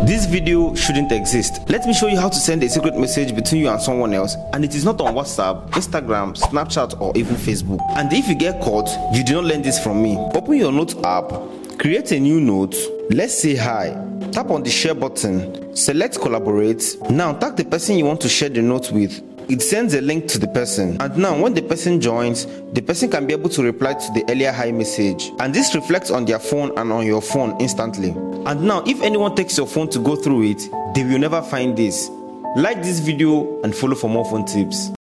This video shouldn't exist. Let me show you how to send a secret message between you and someone else, and it is not on WhatsApp, Instagram, Snapchat, or even Facebook. And if you get caught, you did not learn this from me. Open your note app, create a new note. Let's say hi. Tap on the share button, select collaborate. Now tag the person you want to share the note with. It sends a link to the person, and now when the person joins, the person can be able to reply to the earlier hi message, and this reflects on their phone and on your phone instantly. And now if anyone takes your phone to go through it, they will never find this. Like this video and follow for more phone tips.